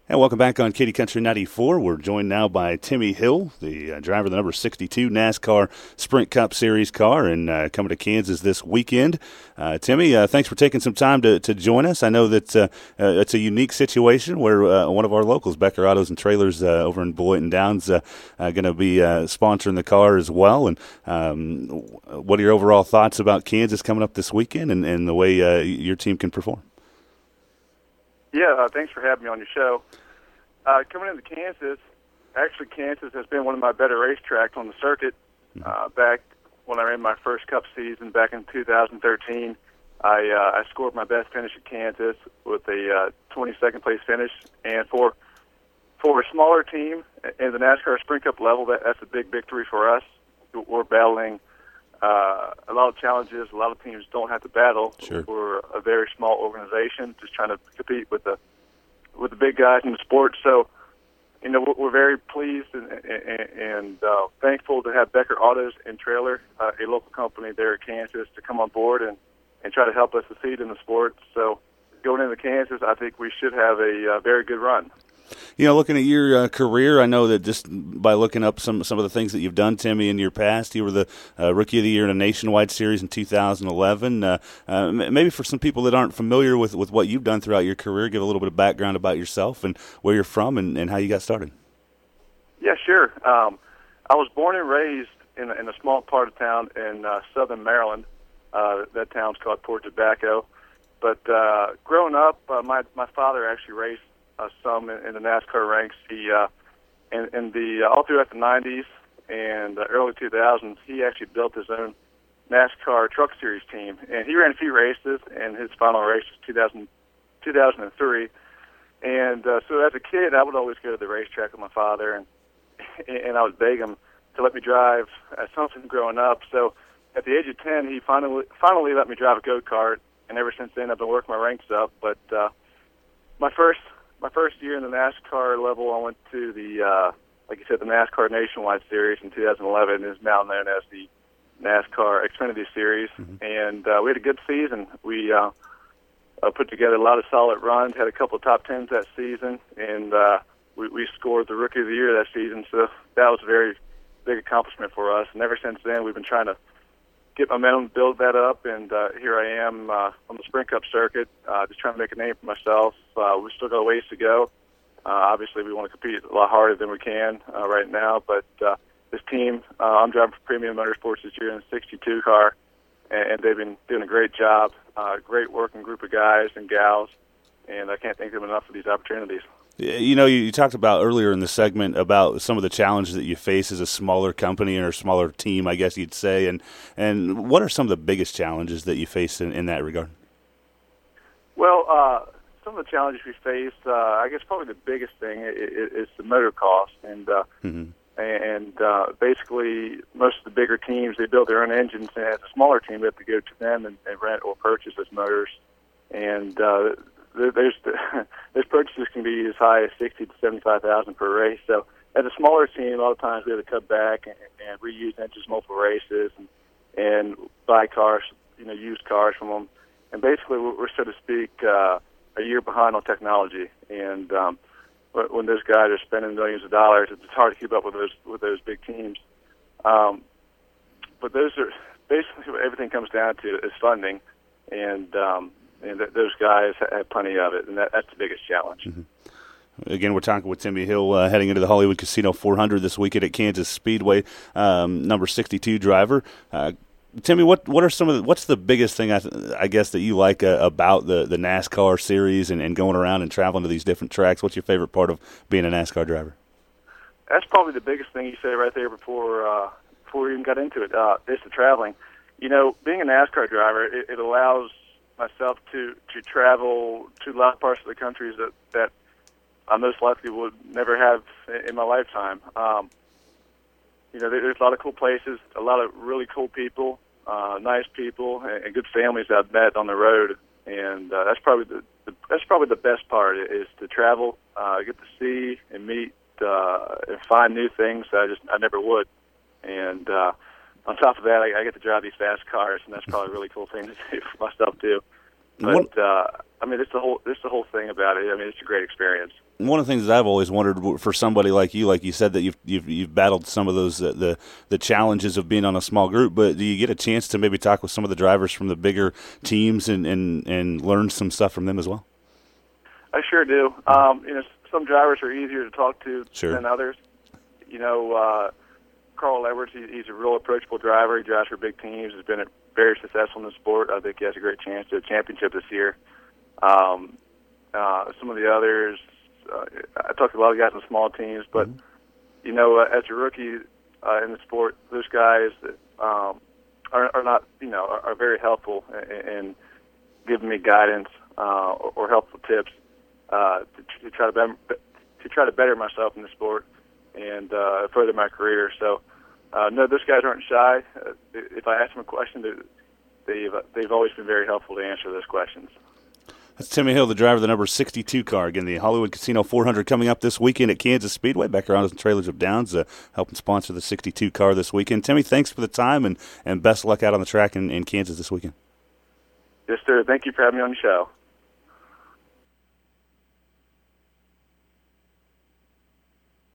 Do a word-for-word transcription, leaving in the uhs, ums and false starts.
And welcome back on Katy Country ninety-four. We're joined now by Timmy Hill, the uh, driver of the number sixty-two NASCAR Sprint Cup Series car, and uh, coming to Kansas this weekend. Uh, Timmy, uh, thanks for taking some time to, to join us. I know that uh, uh, it's a unique situation where uh, one of our locals, Becker Autos and Trailers uh, over in Beloit and Downs, uh, uh, going to be uh, sponsoring the car as well. And um, what are your overall thoughts about Kansas coming up this weekend and, and the way uh, your team can perform? Yeah, uh, thanks for having me on your show. Uh, coming into Kansas, actually Kansas has been one of my better racetracks on the circuit. Uh, back when I ran my first Cup season back in two thousand thirteen, I uh, I scored my best finish at Kansas with a uh, twenty-second place finish. And for for a smaller team in the NASCAR Sprint Cup level, that, that's a big victory for us. We're battling uh, a lot of challenges. A lot of teams don't have to battle. Sure. We're a very small organization, just trying to compete with the with the big guys in the sport. So, you know, we're very pleased and, and, and uh, thankful to have Becker Autos and Trailer, uh, a local company there at Kansas, to come on board and, and try to help us succeed in the sport. So going into Kansas, I think we should have a uh, very good run. You know, looking at your uh, career, I know that just by looking up some, some of the things that you've done, Timmy, in your past, you were the uh, Rookie of the Year in a nationwide series in two thousand eleven. Uh, uh, maybe for some people that aren't familiar with, with what you've done throughout your career, give a little bit of background about yourself and where you're from and, and how you got started. Yeah, sure. Um, I was born and raised in, in a small part of town in uh, southern Maryland. Uh, that town's called Port Tobacco. But uh, growing up, uh, my, my father actually raced Uh, some in, in the NASCAR ranks. He, uh, in, in the uh, all throughout the nineties and uh, early two thousands, he actually built his own NASCAR Truck Series team, and he ran a few races. And his final race was two thousand, two thousand three. And uh, so, as a kid, I would always go to the racetrack with my father, and and I would beg him to let me drive uh, something growing up. So, at the age of ten, he finally finally let me drive a go-kart, and ever since then, I've been working my ranks up. But uh, my first My first year in the NASCAR level, I went to the, uh, like you said, the NASCAR Nationwide Series in two thousand eleven. It is now known as the NASCAR Xfinity Series. Mm-hmm. And uh, we had a good season. We uh, uh, put together a lot of solid runs, had a couple of top tens that season, and uh, we, we scored the Rookie of the Year that season. So that was a very big accomplishment for us. And ever since then, we've been trying to get momentum, build that up, and uh, here I am uh, on the Sprint Cup circuit, uh, just trying to make a name for myself. Uh, we've still got a ways to go. Uh, obviously, we want to compete a lot harder than we can uh, right now, but uh, this team, uh, I'm driving for Premium Motorsports this year in a sixty-two car, and, and they've been doing a great job, uh, great working group of guys and gals, and I can't thank them enough for these opportunities. You know, you talked about earlier in the segment about some of the challenges that you face as a smaller company or a smaller team, I guess you'd say. And and what are some of the biggest challenges that you face in, in that regard? Well, uh, some of the challenges we face, uh, I guess probably the biggest thing is, is the motor cost. And uh, mm-hmm. and uh, basically, most of the bigger teams, they build their own engines. And as a smaller team, we have to go to them and, and rent or purchase those motors. And uh, There's there's purchases can be as high as sixty to seventy-five thousand per race. So as a smaller team, a lot of times we have to cut back and, and reuse engines multiple races and, and buy cars, you know, used cars from them. And basically, we're, we're so to speak uh, a year behind on technology. And um, when those guys are spending millions of dollars, it's hard to keep up with those with those big teams. Um, but those are basically what everything comes down to is funding, and um, And th- those guys have plenty of it, and that, that's the biggest challenge. Mm-hmm. Again, we're talking with Timmy Hill, uh, heading into the Hollywood Casino four hundred this weekend at Kansas Speedway, um, number sixty-two driver. Uh, Timmy, what what are some of the, what's the biggest thing I, th- I guess that you like uh, about the, the NASCAR series and, and going around and traveling to these different tracks? What's your favorite part of being a NASCAR driver? That's probably the biggest thing you said right there before uh, before we even got into it. Uh, is the traveling. You know, being a NASCAR driver, it, it allows myself to, to travel to a lot of parts of the country that, that I most likely would never have in my lifetime. Um, you know, there's a lot of cool places, a lot of really cool people, uh, nice people, and, and good families that I've met on the road. And uh, that's probably the, the that's probably the best part is to travel, uh, get to see and meet uh, and find new things that I just I never would. And uh, on top of that, I, I get to drive these fast cars, and that's probably a really cool thing to do for myself too. But uh, I mean, it's the whole it's the whole thing about it. I mean, it's a great experience. One of the things that I've always wondered for somebody like you, like you said, that you've you've, you've battled some of those uh, the the challenges of being on a small group, but do you get a chance to maybe talk with some of the drivers from the bigger teams and, and, and learn some stuff from them as well? I sure do. Um, you know, some drivers are easier to talk to sure. than others. You know, uh, Carl Edwards, he, he's a real approachable driver. He drives for big teams. Has been very successful in the sport. I think he has a great chance to a championship this year. Um, uh, some of the others. Uh, I talked to a lot of guys in small teams, but mm-hmm. you know, uh, as a rookie uh, in the sport, those guys um, are, are not, you know, are, are very helpful in, in giving me guidance uh, or, or helpful tips uh, to, to try to be, to try to better myself in the sport and uh, further my career. So, uh, no, those guys aren't shy. Uh, if I ask them a question, they've they've always been very helpful to answer those questions. That's Timmy Hill, the driver of the number sixty-two car. Again, the Hollywood Casino four hundred coming up this weekend at Kansas Speedway. Becker Autos and Trailers of Downs uh, helping sponsor the sixty-two car this weekend. Timmy, thanks for the time, and, and best of luck out on the track in, in Kansas this weekend. Yes, sir. Thank you for having me on the show.